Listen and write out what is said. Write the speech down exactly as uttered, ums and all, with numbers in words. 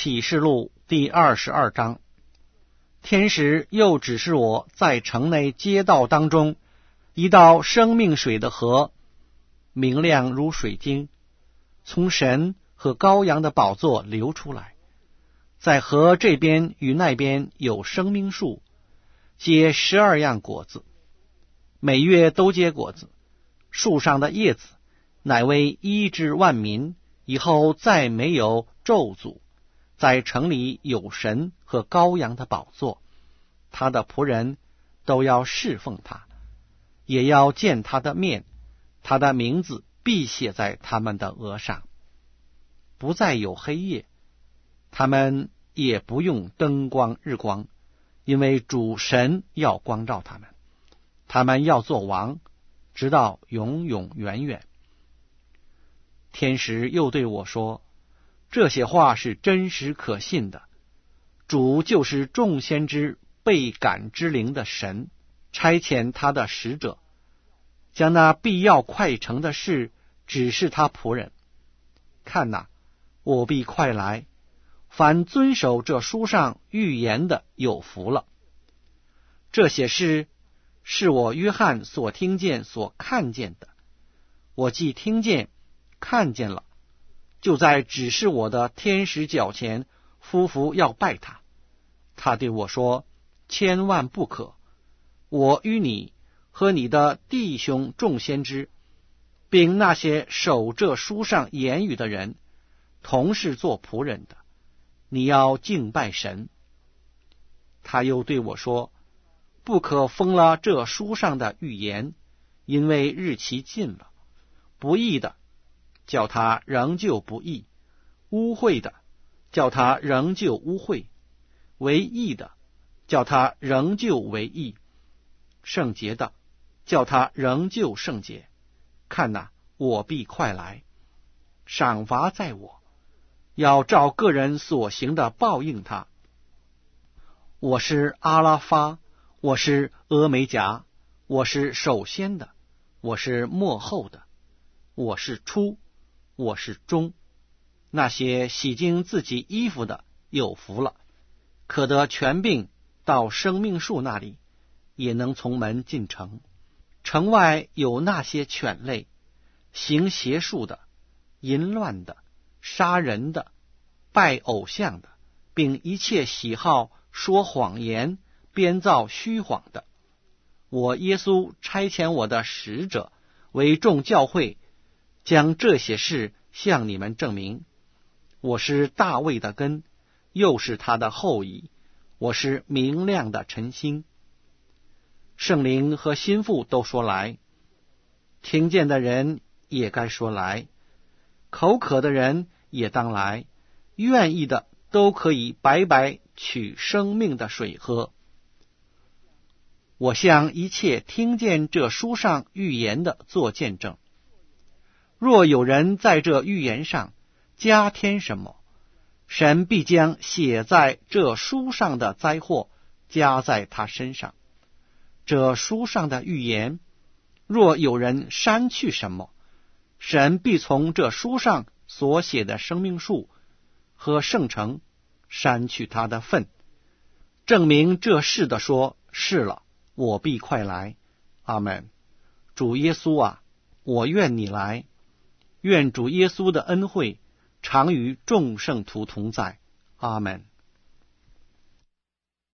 启示录第二十二章。天使又指示我在城内街道当中一道生命水的河，明亮如水晶，从神和羔羊的宝座流出来。在河这边与那边有生命树，结十二样果子，每月都结果子。树上的叶子乃为医治万民，以后再没有咒诅。在城里有神和羔羊的宝座，他的仆人都要侍奉他，也要见他的面，他的名字必写在他们的额上。不再有黑夜，他们也不用灯光日光，因为主神要光照他们。他们要做王，直到永永远远。天使又对我说，这些话是真实可信的。主就是众先知被感之灵的神，差遣他的使者，将那必要快成的事指示他仆人。看哪，我必快来，凡遵守这书上预言的有福了。这些事是我约翰所听见所看见的。我既听见看见了，就在指示我的天使脚前夫妇要拜他。他对我说，千万不可，我与你和你的弟兄众先知，并那些守这书上言语的人，同是做仆人的，你要敬拜神。他又对我说，不可封了这书上的预言，因为日期近了。不义的叫他仍旧不义，污秽的叫他仍旧污秽，为义的叫他仍旧为义，圣洁的叫他仍旧圣洁。看哪，我必快来，赏罚在我，要照个人所行的报应他。我是阿拉发，我是俄梅甲，我是首先的，我是末后的，我是初，我是终。那些洗净自己衣服的有福了，可得权柄到生命树那里，也能从门进城。城外有那些犬类，行邪术的，淫乱的，杀人的，拜偶像的，并一切喜好说谎言编造虚谎的。我耶稣差遣我的使者为众教会，将这些事向你们证明。我是大卫的根，又是他的后裔，我是明亮的晨星。圣灵和心腹都说来，听见的人也该说来，口渴的人也当来，愿意的都可以白白取生命的水喝。我向一切听见这书上预言的做见证。若有人在这预言上加添什么，神必将写在这书上的灾祸加在他身上。这书上的预言，若有人删去什么，神必从这书上所写的生命树和圣城删去他的份，证明这事的说，是了，我必快来。阿们。主耶稣啊，我愿你来。愿主耶稣的恩惠常与众圣徒同在。阿们。